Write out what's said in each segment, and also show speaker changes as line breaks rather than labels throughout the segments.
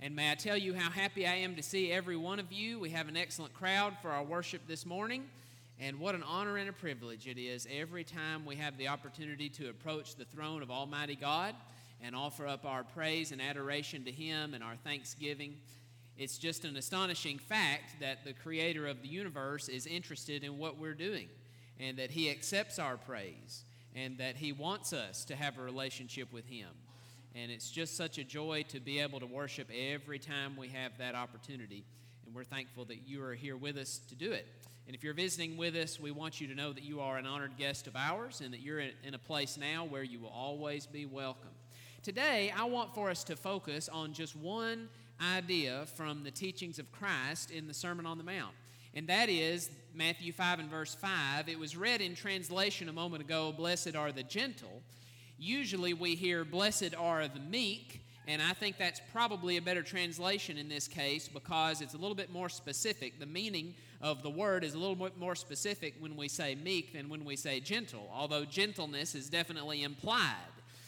And may I tell you how happy I am to see every one of you. We have an excellent crowd for our worship this morning. And what an honor and a privilege it is every time we have the opportunity to approach the throne of Almighty God and offer up our praise and adoration to Him and our thanksgiving. It's just an astonishing fact that the Creator of the universe is interested in what we're doing and that He accepts our praise and that He wants us to have a relationship with Him. And it's just such a joy to be able to worship every time we have that opportunity. And we're thankful that you are here with us to do it. And if you're visiting with us, we want you to know that you are an honored guest of ours and that you're in a place now where you will always be welcome. Today, I want for us to focus on just one idea from the teachings of Christ in the Sermon on the Mount. And that is Matthew 5 and verse 5. It was read in translation a moment ago, "Blessed are the gentle." Usually we hear, "Blessed are the meek," and I think that's probably a better translation in this case because it's a little bit more specific. The meaning of the word is a little bit more specific when we say meek than when we say gentle, although gentleness is definitely implied.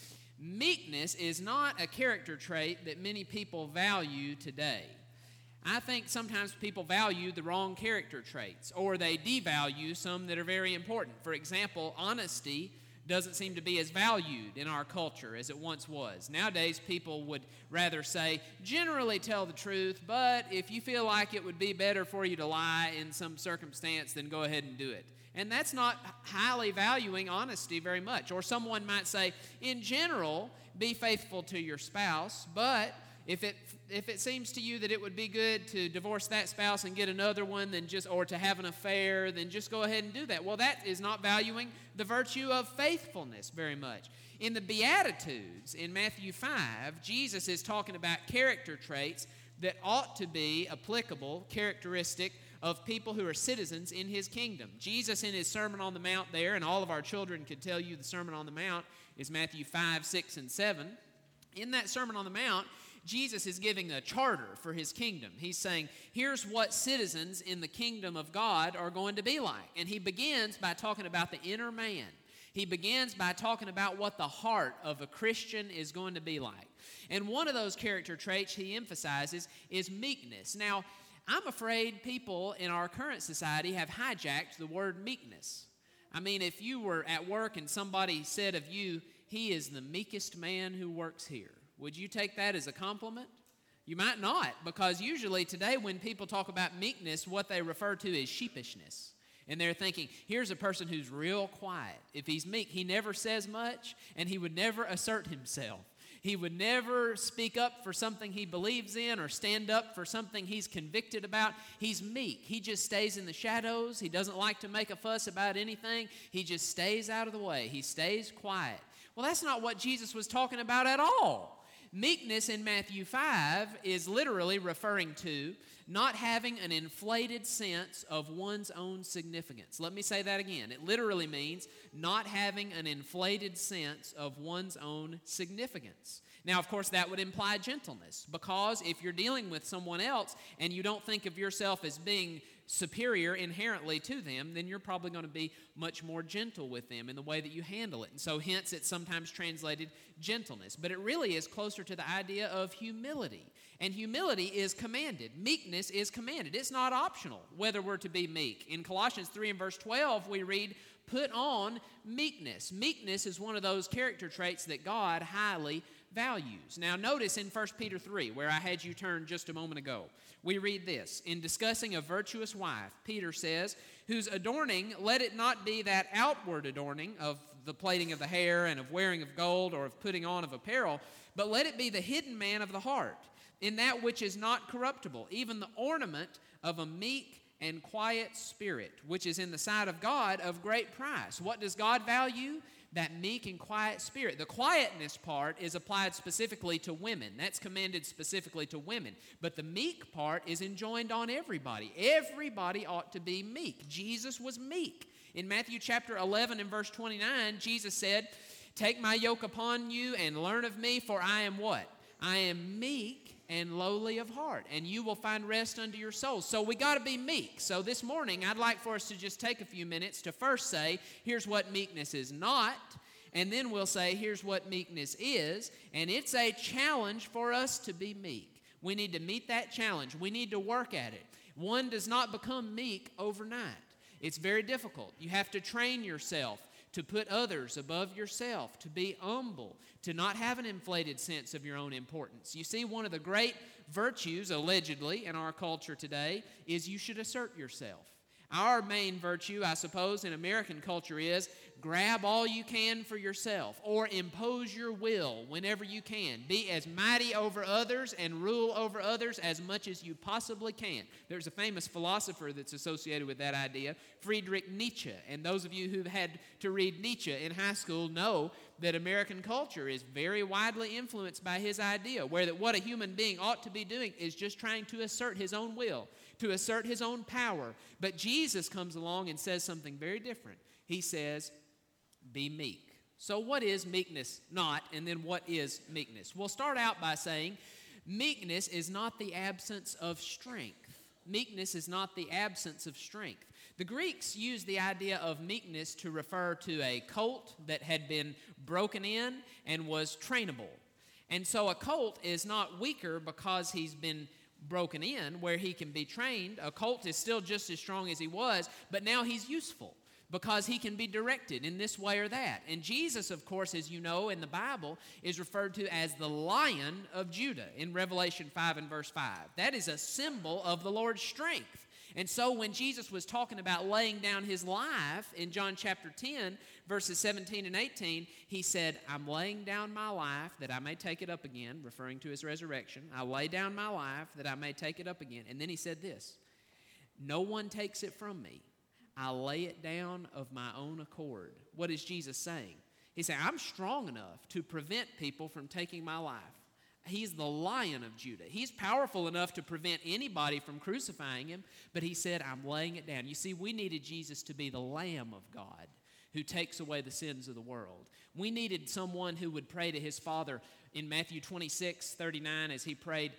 Meekness is not a character trait that many people value today. I think sometimes people value the wrong character traits, or they devalue some that are very important. For example, honesty doesn't seem to be as valued in our culture as it once was. Nowadays, people would rather say, generally tell the truth, but if you feel like it would be better for you to lie in some circumstance, then go ahead and do it. And that's not highly valuing honesty very much. Or someone might say, in general, be faithful to your spouse, but if it seems to you that it would be good to divorce that spouse and get another one, or to have an affair, then just go ahead and do that. Well, that is not valuing the virtue of faithfulness very much. In the Beatitudes, in Matthew 5, Jesus is talking about character traits that ought to be applicable, characteristic of people who are citizens in His kingdom. Jesus in His Sermon on the Mount there, and all of our children could tell you the Sermon on the Mount is Matthew 5, 6, and 7. In that Sermon on the Mount, Jesus is giving a charter for His kingdom. He's saying, here's what citizens in the kingdom of God are going to be like. And He begins by talking about the inner man. He begins by talking about what the heart of a Christian is going to be like. And one of those character traits He emphasizes is meekness. Now, I'm afraid people in our current society have hijacked the word meekness. I mean, if you were at work and somebody said of you, "He is the meekest man who works here," would you take that as a compliment? You might not, because usually today when people talk about meekness, what they refer to is sheepishness. And they're thinking, here's a person who's real quiet. If he's meek, he never says much, and he would never assert himself. He would never speak up for something he believes in or stand up for something he's convicted about. He's meek. He just stays in the shadows. He doesn't like to make a fuss about anything. He just stays out of the way. He stays quiet. Well, that's not what Jesus was talking about at all. Meekness in Matthew 5 is literally referring to not having an inflated sense of one's own significance. Let me say that again. It literally means not having an inflated sense of one's own significance. Now, of course, that would imply gentleness, because if you're dealing with someone else and you don't think of yourself as being superior inherently to them, then you're probably going to be much more gentle with them in the way that you handle it. And so hence it's sometimes translated gentleness. But it really is closer to the idea of humility. And humility is commanded. Meekness is commanded. It's not optional whether we're to be meek. In Colossians 3 and verse 12, we read, "Put on meekness." Meekness is one of those character traits that God highly values. Now notice in 1 Peter 3, where I had you turn just a moment ago, we read this. In discussing a virtuous wife, Peter says, "Whose adorning, let it not be that outward adorning of the plaiting of the hair and of wearing of gold or of putting on of apparel, but let it be the hidden man of the heart, in that which is not corruptible, even the ornament of a meek and quiet spirit, which is in the sight of God of great price." What does God value? That meek and quiet spirit. The quietness part is applied specifically to women. That's commanded specifically to women. But the meek part is enjoined on everybody. Everybody ought to be meek. Jesus was meek. In Matthew chapter 11 and verse 29, Jesus said, "Take my yoke upon you and learn of me, for I am" what? "I am meek and lowly of heart, and you will find rest unto your souls." So we got to be meek. So this morning, I'd like for us to just take a few minutes to first say, here's what meekness is not, and then we'll say, here's what meekness is, and it's a challenge for us to be meek. We need to meet that challenge. We need to work at it. One does not become meek overnight. It's very difficult. You have to train yourself to put others above yourself, to be humble, to not have an inflated sense of your own importance. You see, one of the great virtues, allegedly, in our culture today is you should assert yourself. Our main virtue, I suppose, in American culture is grab all you can for yourself or impose your will whenever you can. Be as mighty over others and rule over others as much as you possibly can. There's a famous philosopher that's associated with that idea, Friedrich Nietzsche. And those of you who've had to read Nietzsche in high school know that American culture is very widely influenced by his idea, where that what a human being ought to be doing is just trying to assert his own will, to assert his own power. But Jesus comes along and says something very different. He says, be meek. So what is meekness not, and then what is meekness? We'll start out by saying meekness is not the absence of strength. Meekness is not the absence of strength. The Greeks used the idea of meekness to refer to a colt that had been broken in and was trainable. And so a colt is not weaker because he's been broken in, where he can be trained. A colt is still just as strong as he was, but now he's useful because he can be directed in this way or that. And Jesus, of course, as you know in the Bible, is referred to as the Lion of Judah in Revelation 5 and verse 5. That is a symbol of the Lord's strength. And so when Jesus was talking about laying down his life in John chapter 10, verses 17 and 18, he said, I'm laying down my life that I may take it up again, referring to his resurrection. I lay down my life that I may take it up again. And then he said this, no one takes it from me. I lay it down of my own accord. What is Jesus saying? He's saying, I'm strong enough to prevent people from taking my life. He's the Lion of Judah. He's powerful enough to prevent anybody from crucifying him, but he said, I'm laying it down. You see, we needed Jesus to be the Lamb of God who takes away the sins of the world. We needed someone who would pray to his Father in Matthew 26:39 as he prayed,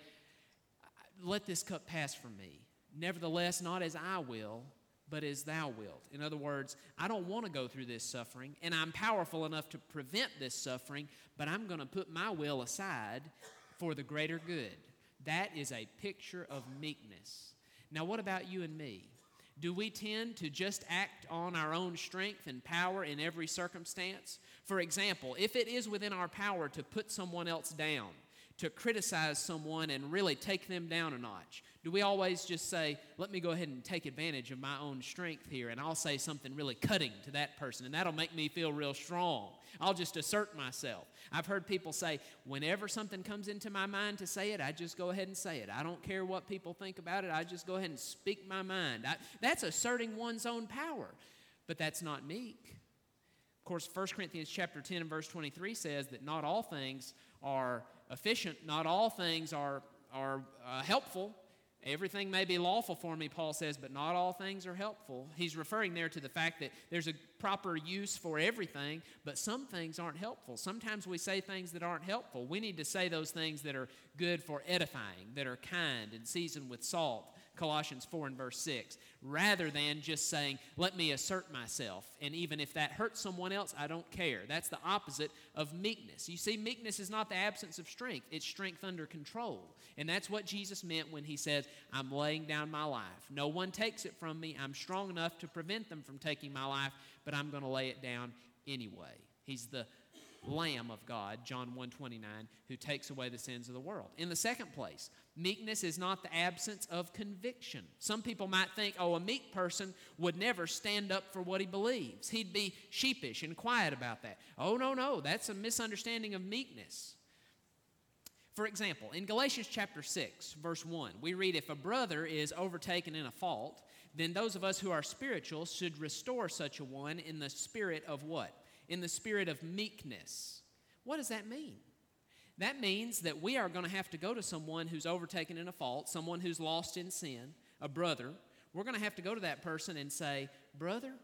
let this cup pass from me. Nevertheless, not as I will, but as thou wilt. In other words, I don't want to go through this suffering, and I'm powerful enough to prevent this suffering, but I'm going to put my will aside for the greater good. That is a picture of meekness. Now, what about you and me? Do we tend to just act on our own strength and power in every circumstance? For example, if it is within our power to put someone else down, to criticize someone and really take them down a notch, do we always just say, let me go ahead and take advantage of my own strength here, and I'll say something really cutting to that person, and that'll make me feel real strong. I'll just assert myself. I've heard people say, whenever something comes into my mind to say it, I just go ahead and say it. I don't care what people think about it. I just go ahead and speak my mind. That's asserting one's own power, but that's not meek. Of course, 1 Corinthians chapter 10 and verse 23 says that not all things are efficient, not all things are helpful. Everything may be lawful for me, Paul says, but not all things are helpful. He's referring there to the fact that there's a proper use for everything, but some things aren't helpful. Sometimes we say things that aren't helpful. We need to say those things that are good for edifying, that are kind and seasoned with salt, Colossians 4 and verse 6, rather than just saying, let me assert myself, and even if that hurts someone else, I don't care. That's the opposite of meekness. You see, meekness is not the absence of strength. It's strength under control, and that's what Jesus meant when he says, I'm laying down my life. No one takes it from me. I'm strong enough to prevent them from taking my life, but I'm going to lay it down anyway. He's the Lamb of God, John 1:29, who takes away the sins of the world. In the second place, meekness is not the absence of conviction. Some people might think, a meek person would never stand up for what he believes. He'd be sheepish and quiet about that. Oh, no, that's a misunderstanding of meekness. For example, in Galatians chapter 6, verse 1, we read, if a brother is overtaken in a fault, then those of us who are spiritual should restore such a one in the spirit of what? In the spirit of meekness. What does that mean? That means that we are going to have to go to someone who's overtaken in a fault, someone who's lost in sin, a brother. We're going to have to go to that person and say, brother,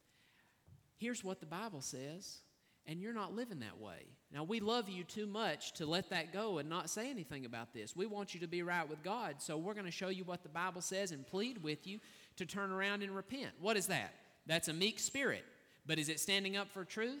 here's what the Bible says, and you're not living that way. Now, we love you too much to let that go and not say anything about this. We want you to be right with God, so we're going to show you what the Bible says and plead with you to turn around and repent. What is that? That's a meek spirit. But is it standing up for truth?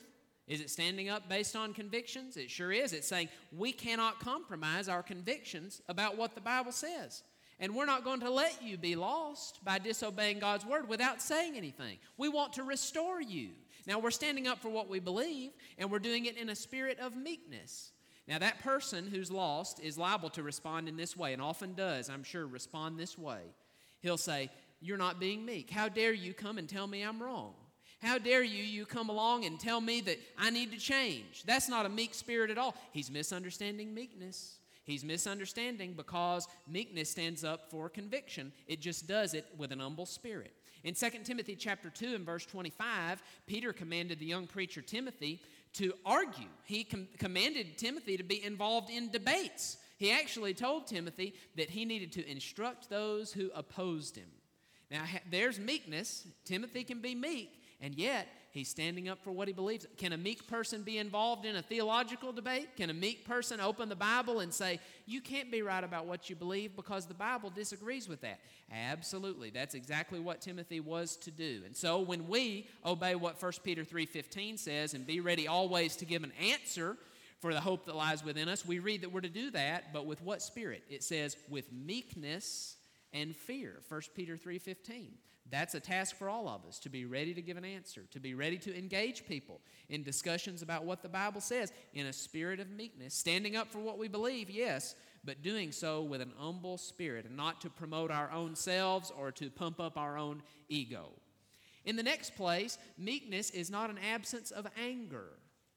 Is it standing up based on convictions? It sure is. It's saying we cannot compromise our convictions about what the Bible says. And we're not going to let you be lost by disobeying God's word without saying anything. We want to restore you. Now, we're standing up for what we believe, and we're doing it in a spirit of meekness. Now, that person who's lost is liable to respond in this way, and often does, I'm sure, respond this way. He'll say, "You're not being meek. How dare you come and tell me I'm wrong? How dare you come along and tell me that I need to change?" That's not a meek spirit at all. He's misunderstanding meekness. He's misunderstanding because meekness stands up for conviction. It just does it with an humble spirit. In 2 Timothy chapter 2 and verse 25, Peter commanded the young preacher Timothy to argue. He commanded Timothy to be involved in debates. He actually told Timothy that he needed to instruct those who opposed him. Now, there's meekness. Timothy can be meek. And yet, he's standing up for what he believes. Can a meek person be involved in a theological debate? Can a meek person open the Bible and say, "You can't be right about what you believe because the Bible disagrees with that"? Absolutely. That's exactly what Timothy was to do. And so when we obey what 1 Peter 3:15 says and be ready always to give an answer for the hope that lies within us, we read that we're to do that, but with what spirit? It says, with meekness and fear, 1 Peter 3:15. That's a task for all of us, to be ready to give an answer, to be ready to engage people in discussions about what the Bible says in a spirit of meekness, standing up for what we believe, yes, but doing so with an humble spirit and not to promote our own selves or to pump up our own ego. In the next place, meekness is not an absence of anger.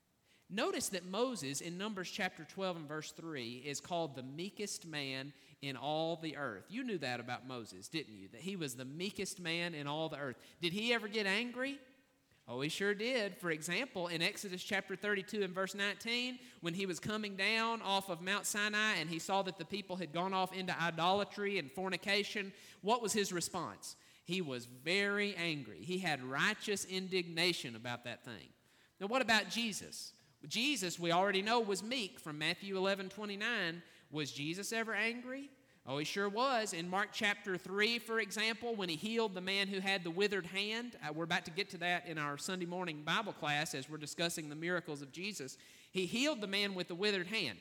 Notice that Moses in Numbers chapter 12 and verse 3 is called the meekest man in all the earth. You knew that about Moses, didn't you? That he was the meekest man in all the earth. Did he ever get angry? Oh, he sure did. For example, in Exodus chapter 32 and verse 19, when he was coming down off of Mount Sinai and he saw that the people had gone off into idolatry and fornication, what was his response? He was very angry. He had righteous indignation about that thing. Now, what about Jesus? Jesus, we already know, was meek from Matthew 11:29. Was Jesus ever angry? Oh, he sure was. In Mark chapter 3, for example, when he healed the man who had the withered hand, we're about to get to that in our Sunday morning Bible class as we're discussing the miracles of Jesus. He healed the man with the withered hand.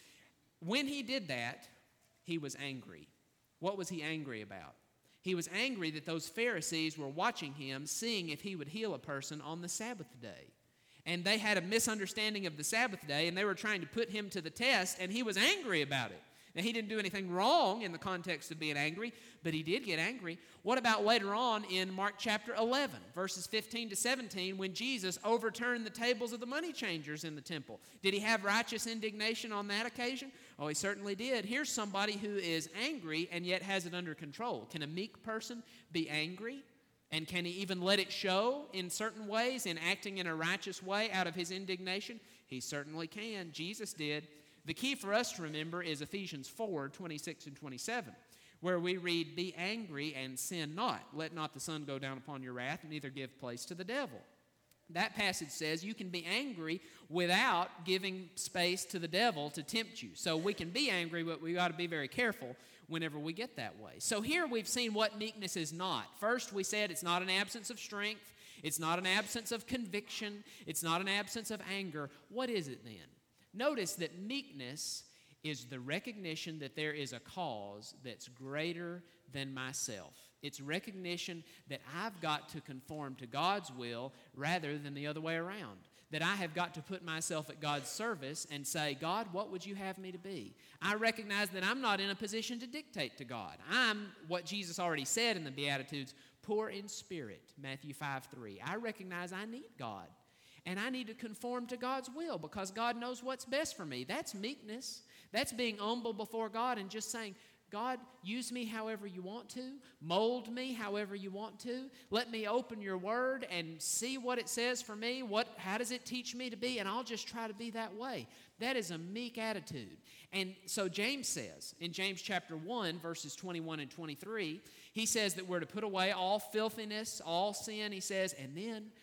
When he did that, he was angry. What was he angry about? He was angry that those Pharisees were watching him, seeing if he would heal a person on the Sabbath day. And they had a misunderstanding of the Sabbath day, and they were trying to put him to the test, and he was angry about it. Now, he didn't do anything wrong in the context of being angry, but he did get angry. What about later on in Mark chapter 11, verses 15 to 17, when Jesus overturned the tables of the money changers in the temple? Did he have righteous indignation on that occasion? Oh, he certainly did. Here's somebody who is angry and yet has it under control. Can a meek person be angry? And can he even let it show in certain ways, in acting in a righteous way out of his indignation? He certainly can. Jesus did. The key for us to remember is Ephesians 4:26 and 27, where we read, "Be angry and sin not. Let not the sun go down upon your wrath, neither give place to the devil." That passage says you can be angry without giving space to the devil to tempt you. So we can be angry, but we got to be very careful whenever we get that way. So here we've seen what meekness is not. First, we said it's not an absence of strength. It's not an absence of conviction. It's not an absence of anger. What is it then? Notice that meekness is the recognition that there is a cause that's greater than myself. It's recognition that I've got to conform to God's will rather than the other way around. That I have got to put myself at God's service and say, "God, what would you have me to be?" I recognize that I'm not in a position to dictate to God. I'm, what Jesus already said in the Beatitudes, poor in spirit, Matthew 5:3. I recognize I need God. And I need to conform to God's will because God knows what's best for me. That's meekness. That's being humble before God and just saying, "God, use me however you want to. Mold me however you want to. Let me open your word and see what it says for me. How does it teach me to be? And I'll just try to be that way." That is a meek attitude. And so James says in James chapter 1, verses 21 and 23, he says that we're to put away all filthiness, all sin, he says, and then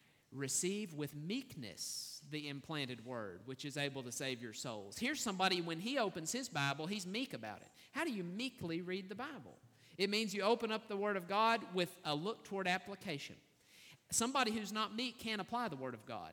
receive with meekness the implanted word, which is able to save your souls. Here's somebody, when he opens his Bible, he's meek about it. How do you meekly read the Bible? It means you open up the Word of God with a look toward application. Somebody who's not meek can't apply the Word of God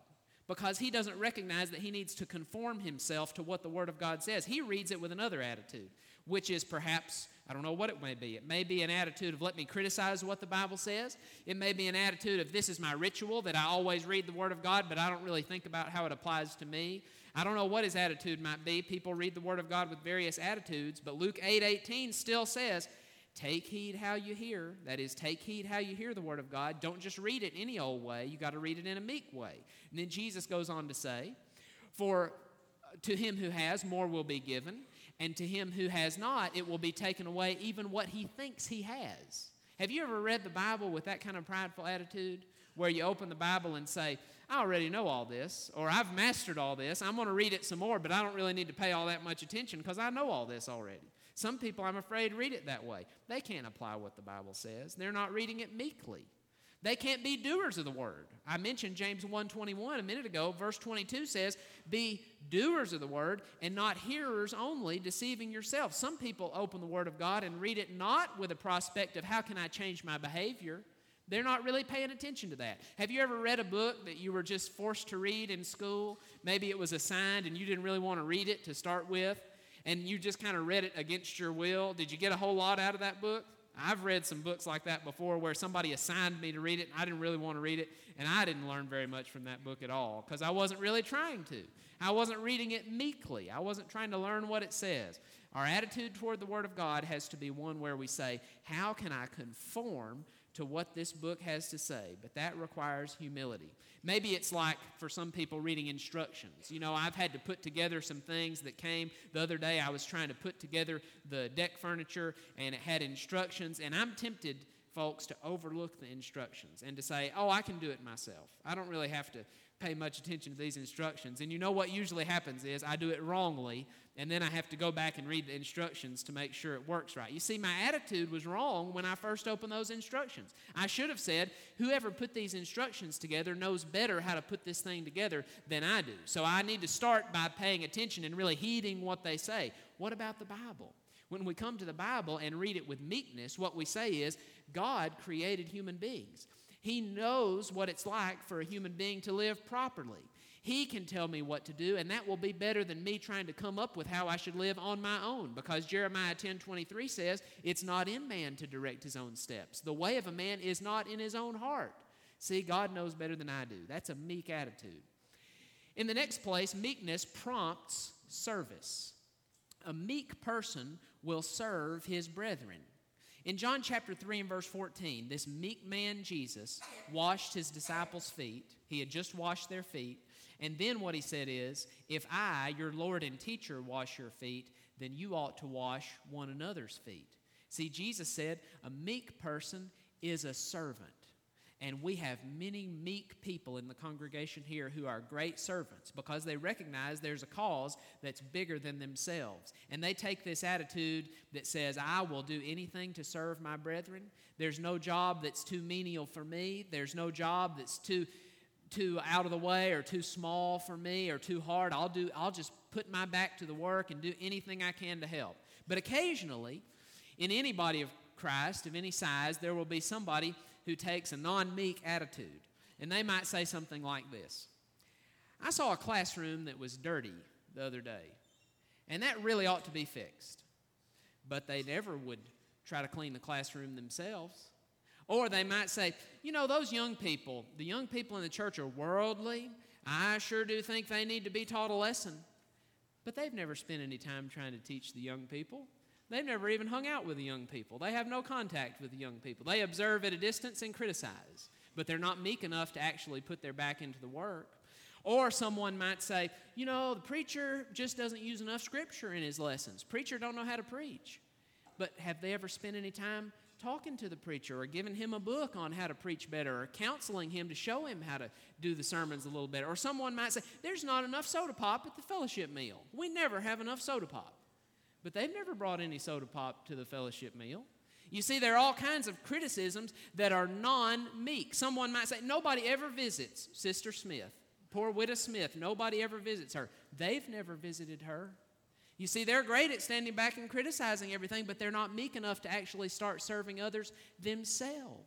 because he doesn't recognize that he needs to conform himself to what the Word of God says. He reads it with another attitude, which is perhaps, I don't know what it may be. It may be an attitude of let me criticize what the Bible says. It may be an attitude of this is my ritual, that I always read the Word of God, but I don't really think about how it applies to me. I don't know what his attitude might be. People read the Word of God with various attitudes, but Luke 8:18 still says, take heed how you hear. That is, take heed how you hear the Word of God. Don't just read it any old way. You got to read it in a meek way. And then Jesus goes on to say, for to him who has, more will be given, and to him who has not, it will be taken away even what he thinks he has. Have you ever read the Bible with that kind of prideful attitude, where you open the Bible and say, I already know all this, or I've mastered all this. I'm going to read it some more, but I don't really need to pay all that much attention because I know all this already. Some people, I'm afraid, read it that way. They can't apply what the Bible says. They're not reading it meekly. They can't be doers of the Word. I mentioned James 1:21 a minute ago. Verse 22 says, be doers of the Word and not hearers only, deceiving yourselves. Some people open the Word of God and read it not with a prospect of how can I change my behavior. They're not really paying attention to that. Have you ever read a book that you were just forced to read in school? Maybe it was assigned and you didn't really want to read it to start with, and you just kind of read it against your will. Did you get a whole lot out of that book? I've read some books like that before where somebody assigned me to read it, and I didn't really want to read it, and I didn't learn very much from that book at all because I wasn't really trying to. I wasn't reading it meekly. I wasn't trying to learn what it says. Our attitude toward the Word of God has to be one where we say, how can I conform to what this book has to say? But that requires humility. Maybe it's like, for some people, reading instructions. You know, I've had to put together some things that came. The other day I was trying to put together the deck furniture, and it had instructions, and I'm tempted, folks, to overlook the instructions and to say, oh, I can do it myself. I don't really have to pay much attention to these instructions. And you know what usually happens is I do it wrongly, and then I have to go back and read the instructions to make sure it works right. You see, my attitude was wrong when I first opened those instructions. I should have said, whoever put these instructions together knows better how to put this thing together than I do. So I need to start by paying attention and really heeding what they say. What about the Bible? When we come to the Bible and read it with meekness, what we say is, God created human beings. He knows what it's like for a human being to live properly. He can tell me what to do, and that will be better than me trying to come up with how I should live on my own, because Jeremiah 10:23 says, it's not in man to direct his own steps. The way of a man is not in his own heart. See, God knows better than I do. That's a meek attitude. In the next place, meekness prompts service. A meek person will serve his brethren. In John chapter 3 and verse 14, this meek man, Jesus, washed his disciples' feet. He had just washed their feet. And then what he said is, if I, your Lord and teacher, wash your feet, then you ought to wash one another's feet. See, Jesus said a meek person is a servant. And we have many meek people in the congregation here who are great servants because they recognize there's a cause that's bigger than themselves. And they take this attitude that says, I will do anything to serve my brethren. There's no job that's too menial for me. There's no job that's too out of the way or too small for me or too hard. I'll just put my back to the work and do anything I can to help. But occasionally, in any body of Christ of any size, there will be somebody who takes a non-meek attitude. And they might say something like this. I saw a classroom that was dirty the other day, and that really ought to be fixed. But they never would try to clean the classroom themselves. Or they might say, you know, those young people, the young people in the church are worldly. I sure do think they need to be taught a lesson. But they've never spent any time trying to teach the young people. They've never even hung out with the young people. They have no contact with the young people. They observe at a distance and criticize, but they're not meek enough to actually put their back into the work. Or someone might say, you know, the preacher just doesn't use enough scripture in his lessons. Preacher don't know how to preach. But have they ever spent any time talking to the preacher or giving him a book on how to preach better or counseling him to show him how to do the sermons a little better? Or someone might say, there's not enough soda pop at the fellowship meal. We never have enough soda pop. But they've never brought any soda pop to the fellowship meal. You see, there are all kinds of criticisms that are non-meek. Someone might say, nobody ever visits Sister Smith. Poor widow Smith, nobody ever visits her. They've never visited her. You see, they're great at standing back and criticizing everything, but they're not meek enough to actually start serving others themselves.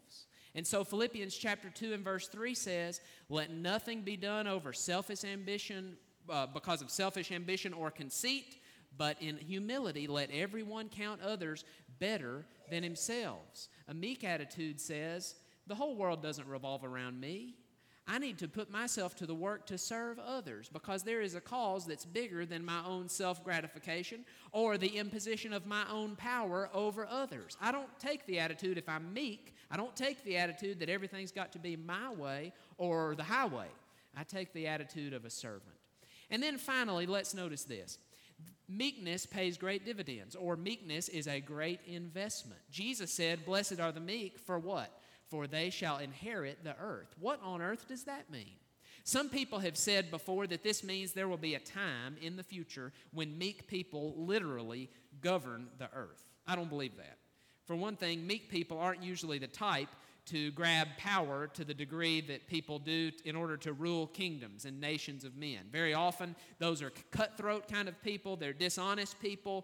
And so Philippians chapter 2 and verse 3 says, let nothing be done over selfish ambition, because of selfish ambition or conceit, but in humility let everyone count others better than themselves. A meek attitude says, the whole world doesn't revolve around me. I need to put myself to the work to serve others because there is a cause that's bigger than my own self-gratification or the imposition of my own power over others. I don't take the attitude, if I'm meek, I don't take the attitude that everything's got to be my way or the highway. I take the attitude of a servant. And then finally, let's notice this. Meekness pays great dividends, or meekness is a great investment. Jesus said, blessed are the meek for what? For they shall inherit the earth. What on earth does that mean? Some people have said before that this means there will be a time in the future when meek people literally govern the earth. I don't believe that. For one thing, meek people aren't usually the type to grab power to the degree that people do in order to rule kingdoms and nations of men. Very often, those are cutthroat kind of people. They're dishonest people.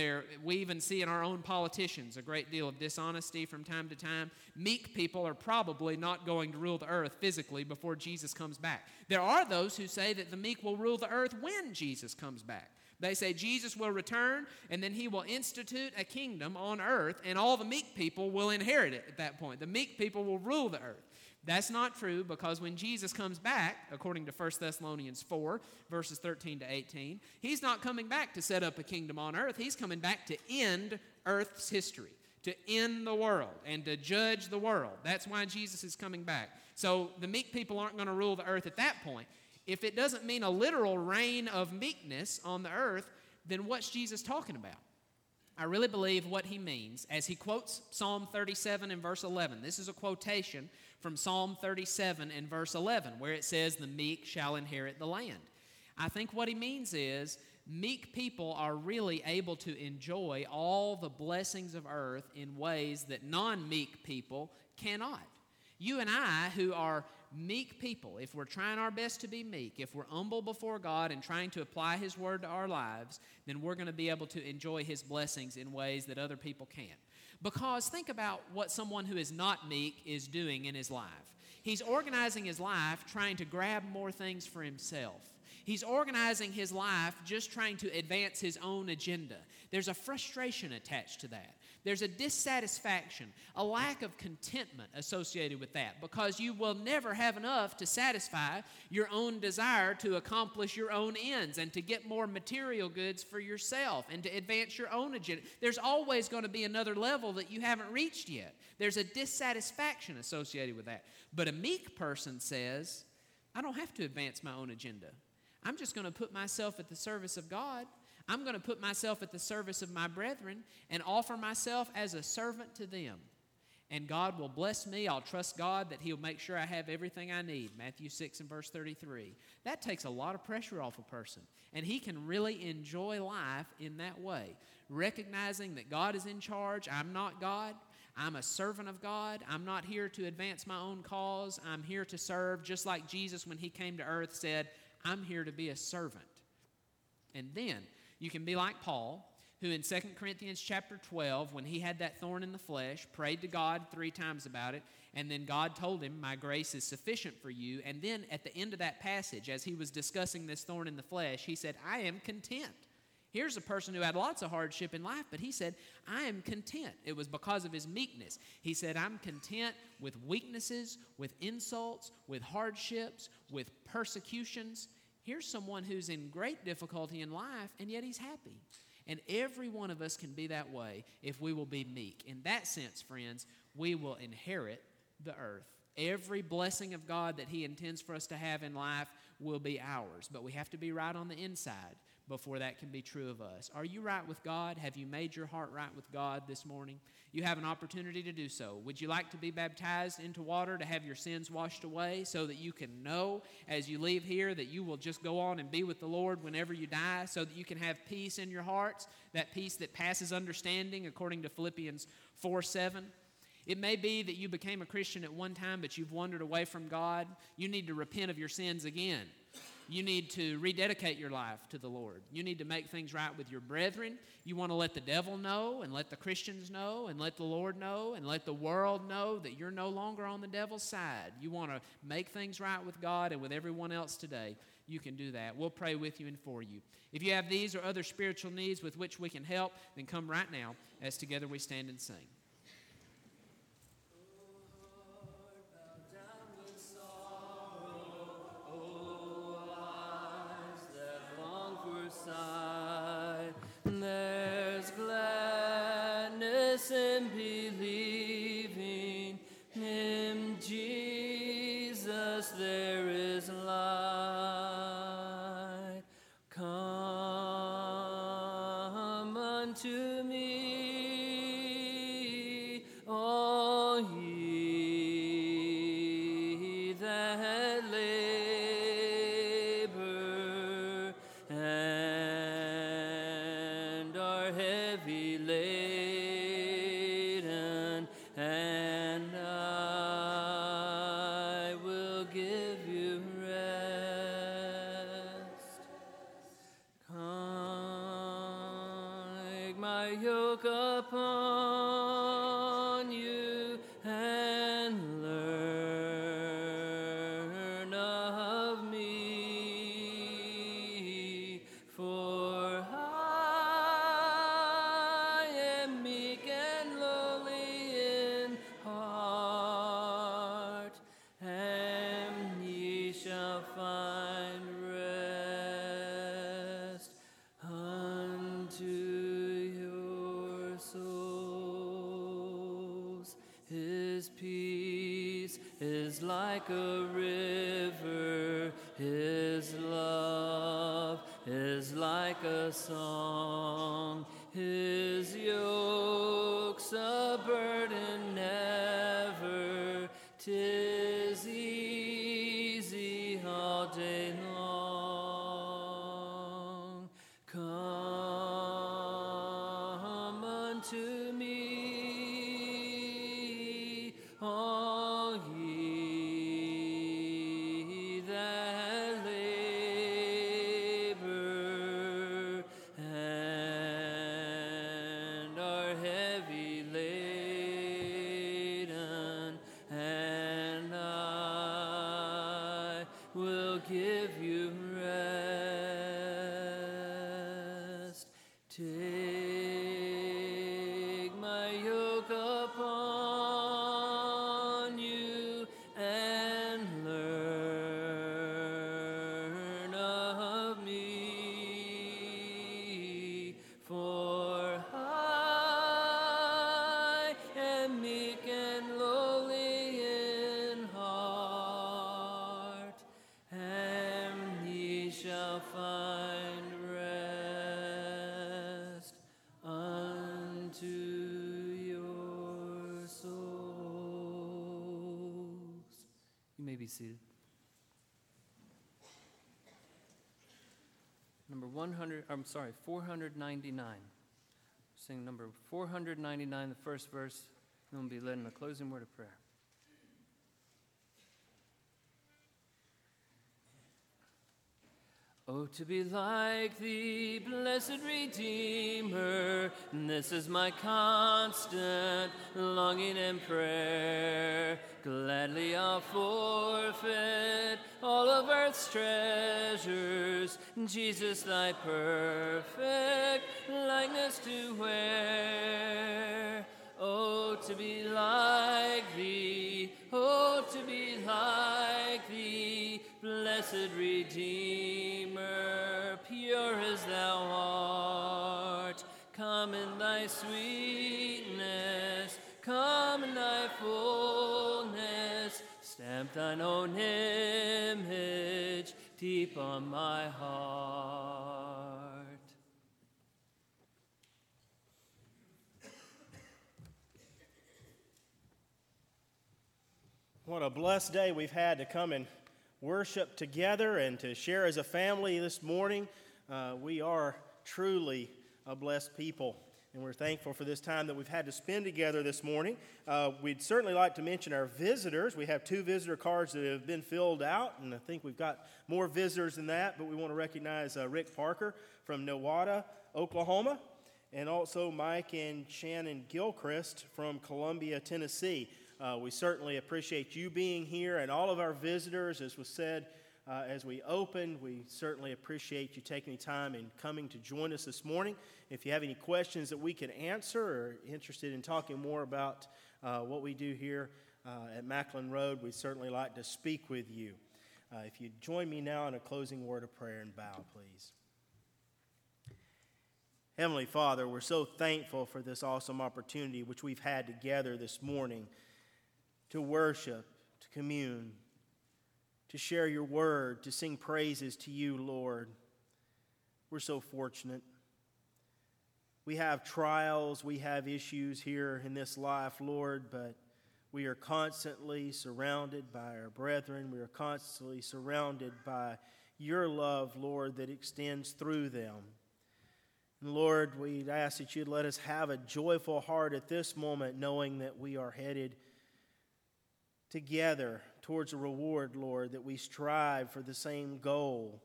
We even see in our own politicians a great deal of dishonesty from time to time. Meek people are probably not going to rule the earth physically before Jesus comes back. There are those who say that the meek will rule the earth when Jesus comes back. They say Jesus will return, and then he will institute a kingdom on earth, and all the meek people will inherit it at that point. The meek people will rule the earth. That's not true, because when Jesus comes back, according to 1 Thessalonians 4, verses 13 to 18, he's not coming back to set up a kingdom on earth. He's coming back to end earth's history, to end the world, and to judge the world. That's why Jesus is coming back. So the meek people aren't going to rule the earth at that point. If it doesn't mean a literal reign of meekness on the earth, then what's Jesus talking about? I really believe what he means as he quotes Psalm 37 and verse 11. This is a quotation from Psalm 37 and verse 11, where it says, the meek shall inherit the land. I think what he means is meek people are really able to enjoy all the blessings of earth in ways that non-meek people cannot. You and I, who are meek people, if we're trying our best to be meek, if we're humble before God and trying to apply his word to our lives, then we're going to be able to enjoy his blessings in ways that other people can't. Because think about what someone who is not meek is doing in his life. He's organizing his life trying to grab more things for himself. He's organizing his life just trying to advance his own agenda. There's a frustration attached to that. There's a dissatisfaction, a lack of contentment associated with that, because you will never have enough to satisfy your own desire to accomplish your own ends and to get more material goods for yourself and to advance your own agenda. There's always going to be another level that you haven't reached yet. There's a dissatisfaction associated with that. But a meek person says, I don't have to advance my own agenda. I'm just going to put myself at the service of God. I'm going to put myself at the service of my brethren and offer myself as a servant to them. And God will bless me. I'll trust God that he'll make sure I have everything I need. Matthew 6 and verse 33. That takes a lot of pressure off a person. And he can really enjoy life in that way, recognizing that God is in charge. I'm not God. I'm a servant of God. I'm not here to advance my own cause. I'm here to serve, just like Jesus, when he came to earth, said, I'm here to be a servant. And then you can be like Paul, who in 2 Corinthians chapter 12, when he had that thorn in the flesh, prayed to God 3 times about it, and then God told him, my grace is sufficient for you. And then at the end of that passage, as he was discussing this thorn in the flesh, he said, I am content. Here's a person who had lots of hardship in life, but he said, I am content. It was because of his meekness. He said, I'm content with weaknesses, with insults, with hardships, with persecutions. Here's someone who's in great difficulty in life, and yet he's happy. And every one of us can be that way if we will be meek. In that sense, friends, we will inherit the earth. Every blessing of God that he intends for us to have in life will be ours. But we have to be right on the inside before that can be true of us. Are you right with God? Have you made your heart right with God this morning? You have an opportunity to do so. Would you like to be baptized into water to have your sins washed away so that you can know as you leave here that you will just go on and be with the Lord whenever you die, so that you can have peace in your hearts, that peace that passes understanding according to Philippians 4:7? It may be that you became a Christian at one time, but you've wandered away from God. You need to repent of your sins again. you need to rededicate your life to the Lord. You need to make things right with your brethren. You want to let the devil know and let the Christians know and let the Lord know and let the world know that you're no longer on the devil's side. You want to make things right with God and with everyone else today. You can do that. We'll pray with you and for you. If you have these or other spiritual needs with which we can help, then come right now as together we stand and sing.
There's gladness in believing Him, Jesus, there is light. Come unto me, all ye that labor and are heavy laden, and I will give you rest. Come, take my yoke upon you and learn of me, for I am meek and lowly in heart, and ye shall find rest unto your souls. His peace is like a river, His love is like a song, His yoke's a burden never, 'tis easy all day long. Come unto me, all ye that labor and are heavy laden, and I will give you rest. Take my yoke upon you and learn of me, for I am meek and lowly in heart, and ye shall find rest unto your souls. You may be seated. Number 499. Sing number 499, the first verse, and we'll be led in a closing word of prayer. Oh, to be like thee, blessed Redeemer, this is my constant longing and prayer. Gladly I'll forfeit all of earth's treasures, Jesus, thy perfect likeness to wear. Oh, to be like thee, oh, to be like thee, blessed Redeemer, pure as thou art. Come in thy sweetness, come in thy fullness, stamp thine own image deep on my heart.
What a blessed day we've had to come and worship together and to share as a family this morning. We are truly a blessed people. and we're thankful for this time that we've had to spend together this morning. We'd certainly like to mention our visitors. We have 2 visitor cards that have been filled out, and I think we've got more visitors than that, but we want to recognize Rick Parker from Nowata, Oklahoma, and also Mike and Shannon Gilchrist from Columbia, Tennessee. We certainly appreciate you being here and all of our visitors. As was said as we opened, we certainly appreciate you taking the time and coming to join us this morning. If you have any questions that we can answer or interested in talking more about what we do here at Macklin Road, we'd certainly like to speak with you. If you'd join me now in a closing word of prayer and bow, please. Heavenly Father, we're so thankful for this awesome opportunity which we've had together this morning to worship, to commune, to share your word, to sing praises to you, Lord. We're so fortunate. We have trials, we have issues here in this life, Lord, but we are constantly surrounded by our brethren. We are constantly surrounded by your love, Lord, that extends through them. And Lord, we ask that you'd let us have a joyful heart at this moment, knowing that we are headed together towards a reward, Lord, that we strive for the same goal.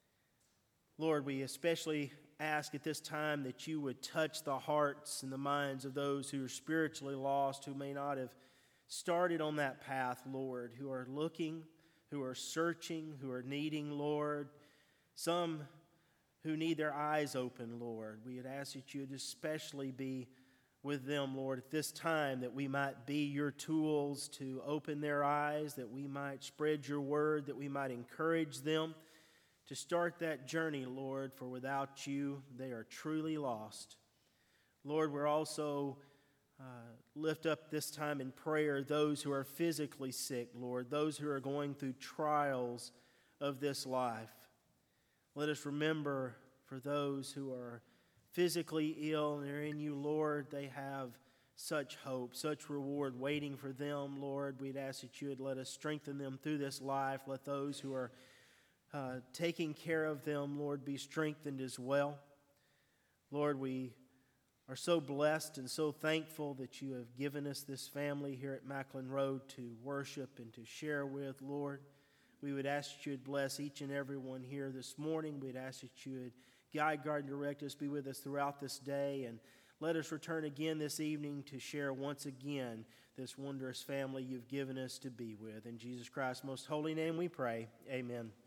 Lord, we especially ask at this time that you would touch the hearts and the minds of those who are spiritually lost, who may not have started on that path, Lord, who are looking, who are searching, who are needing, Lord. Some who need their eyes open, Lord. We would ask that you would especially be with them, Lord, at this time, that we might be your tools to open their eyes, that we might spread your word, that we might encourage them to start that journey, Lord, for without you, they are truly lost. Lord, we're also lift up this time in prayer those who are physically sick, Lord, those who are going through trials of this life. Let us remember for those who are physically ill and are in you, Lord, they have such hope, such reward waiting for them, Lord. We'd ask that you would let us strengthen them through this life. Let those who are taking care of them, Lord, be strengthened as well. Lord, we are so blessed and so thankful that you have given us this family here at Macklin Road to worship and to share with, Lord. We would ask that you would bless each and every one here this morning. We'd ask that you would guide, guard, and direct us, be with us throughout this day, and let us return again this evening to share once again this wondrous family you've given us to be with. In Jesus Christ's most holy name we pray. Amen.